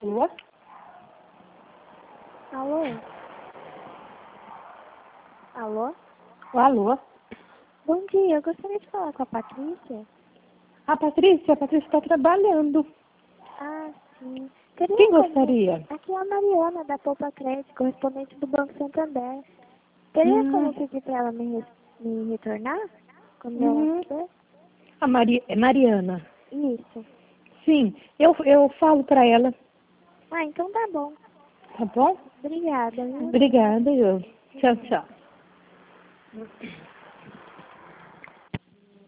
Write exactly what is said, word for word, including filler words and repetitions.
Alô? Alô? Alô? Alô? Bom dia, eu gostaria de falar com a Patrícia. A Patrícia, a Patrícia está trabalhando. Ah, sim. Queria Quem como- gostaria? Aqui é a Mariana, da Poupa Crédito, correspondente do Banco Santander. Teria Hum, como pedir para ela me, res- me retornar? Quando ela hum, puder? a Mari, é Mariana. Isso. Sim, eu, eu falo para ela, Ah, então tá bom. tá bom? Obrigada, viu? Obrigada, eu. Tchau, tchau.